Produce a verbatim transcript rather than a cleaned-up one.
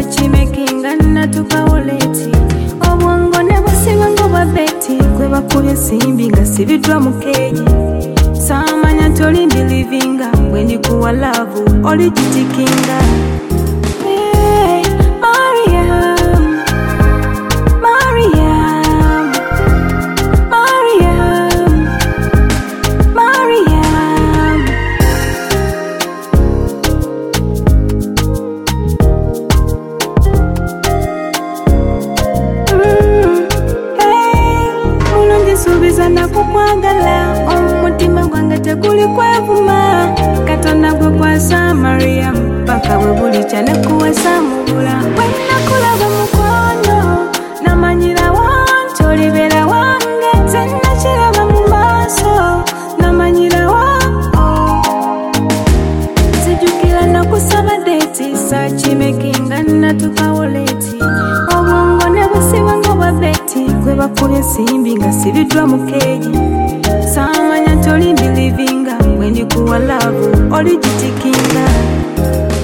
sachimekinga natuka oleti obwongo ne busiba ngo babeti kwe bakubye simbi nga sibidwa mukeji samanya toli ndilivinga bwe ndikuwa love oli jitikinga. Hey, Mariam, Mariam, Mariam, Mariam. Mm, hey, mulungi subiza nakukwagala omutima gwange teguli kwevuma katonda gwe kwasa Mariam paka bwe buli kyane kuwesa mubula wenakulaba mukono namanyira wanti olibera wange tennakiraba mu maaso namanyira wa sijjukira nakusaba deeti sachimekinga natuka oleti obwongo ne busiba ngo babeti kwe bakubye simbi nga sibidwa mukeji samanya toli ndilivinga bwe ndikuwa love oli jitikinga.